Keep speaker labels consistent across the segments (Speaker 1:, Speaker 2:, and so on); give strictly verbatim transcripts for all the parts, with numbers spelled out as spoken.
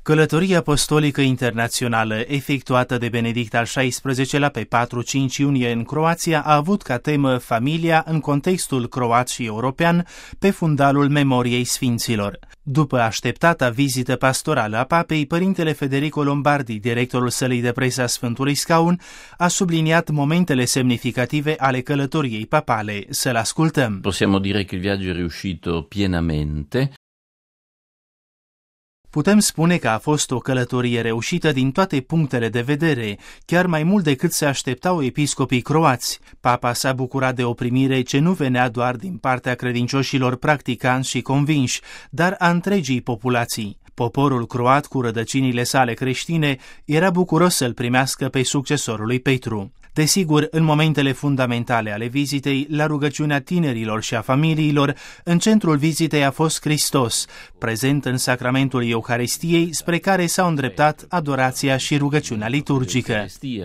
Speaker 1: Călătoria apostolică internațională efectuată de Benedict al șaisprezecelea pe patru-cinci iunie în Croația a avut ca temă familia în contextul croat și european pe fundalul memoriei sfinților. După așteptata vizită pastorală a papei, părintele Federico Lombardi, directorul sălii de presă a Sfântului Scaun, a subliniat momentele semnificative ale călătoriei papale. Să-l ascultăm.
Speaker 2: Possiamo dire che il viaggio è riuscito pienamente.
Speaker 1: Putem spune că a fost o călătorie reușită din toate punctele de vedere, chiar mai mult decât se așteptau episcopii croați. Papa s-a bucurat de o primire ce nu venea doar din partea credincioșilor practicanți și convinși, dar a întregii populații. Poporul croat, cu rădăcinile sale creștine, era bucuros să-l primească pe succesorul lui Petru. Desigur, în momentele fundamentale ale vizitei, la rugăciunea tinerilor și a familiilor, în centrul vizitei a fost Hristos, prezent în sacramentul Euharistiei, spre care s-au îndreptat adorația și rugăciunea liturgică.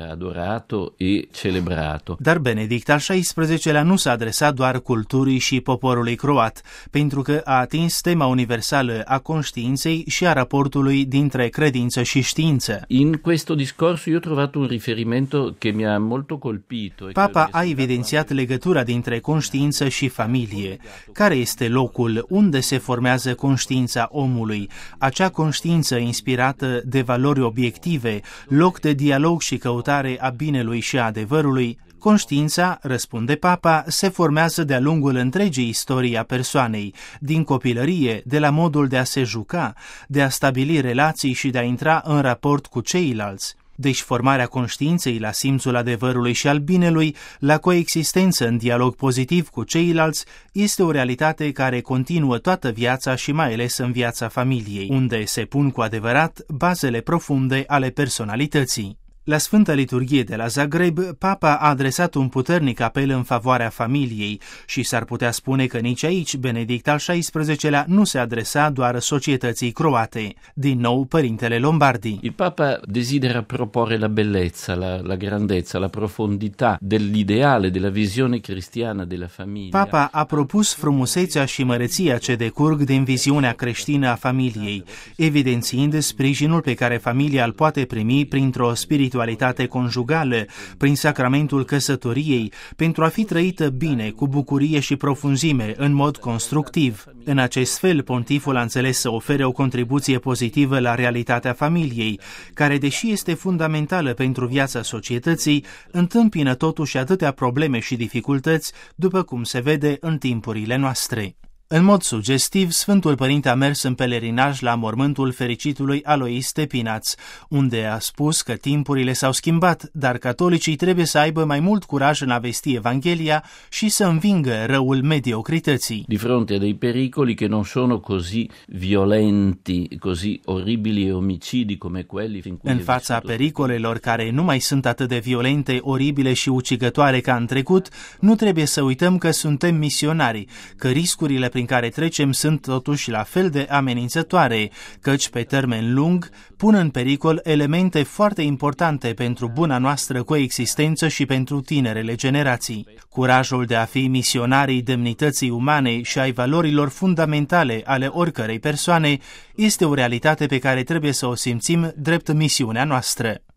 Speaker 2: Adorato e celebrato.
Speaker 1: Dar Benedict al șaisprezecelea nu s-a adresat doar culturii și poporului croat, pentru că a atins tema universală a conștiinței și a raportului dintre credință și știință.
Speaker 2: In questo discorso io ho trovato un riferimento che mi ha molto colpito.
Speaker 1: Papa a evidențiat legătura dintre conștiință și familie. Care este locul unde se formează conștiința omului, acea conștiință inspirată de valori obiective, loc de dialog și căutare a binelui și a adevărului? Conștiința, răspunde Papa, se formează de-a lungul întregii istorii a persoanei, din copilărie, de la modul de a se juca, de a stabili relații și de a intra în raport cu ceilalți. Deci formarea conștiinței la simțul adevărului și al binelui, la coexistență în dialog pozitiv cu ceilalți, este o realitate care continuă toată viața și mai ales în viața familiei, unde se pun cu adevărat bazele profunde ale personalității. La Sfânta Liturghie de la Zagreb, Papa a adresat un puternic apel în favoarea familiei și s-ar putea spune că nici aici Benedict al șaisprezecelea nu se adresa doar societății croate. Din nou, părintele Lombardi.
Speaker 2: Il Papa desidera proporre la bellezza, la, la grandezza, la profondità dell'ideale, della visione cristiana della famiglia.
Speaker 1: Papa a propus frumusețea și măreția ce decurg din viziunea creștină a familiei, evidențiind sprijinul pe care familia îl poate primi printr-o spiritualitate spiritualitate conjugală, prin sacramentul căsătoriei, pentru a fi trăită bine, cu bucurie și profunzime, în mod constructiv. În acest fel, pontiful a înțeles să ofere o contribuție pozitivă la realitatea familiei, care, deși este fundamentală pentru viața societății, întâmpină totuși atâtea probleme și dificultăți, după cum se vede în timpurile noastre. În mod sugestiv, Sfântul Părinte a mers în pelerinaj la mormântul fericitului Alois Stepinaț, unde a spus că timpurile s-au schimbat, dar catolicii trebuie să aibă mai mult curaj în a vesti Evanghelia și să învingă răul mediocrității.
Speaker 2: Di fronte a dei pericoli che non sono così violenti, così orribili e omicidi come quelli fin cui
Speaker 1: În fața pericolelor care nu mai sunt atât de violente, oribile și ucigătoare ca în trecut, nu trebuie să uităm că suntem misionari, că riscurile prin care trecem sunt totuși la fel de amenințătoare, căci pe termen lung pun în pericol elemente foarte importante pentru buna noastră coexistență și pentru tinerele generații. Curajul de a fi misionarii demnității umane și ai valorilor fundamentale ale oricărei persoane este o realitate pe care trebuie să o simțim drept misiunea noastră.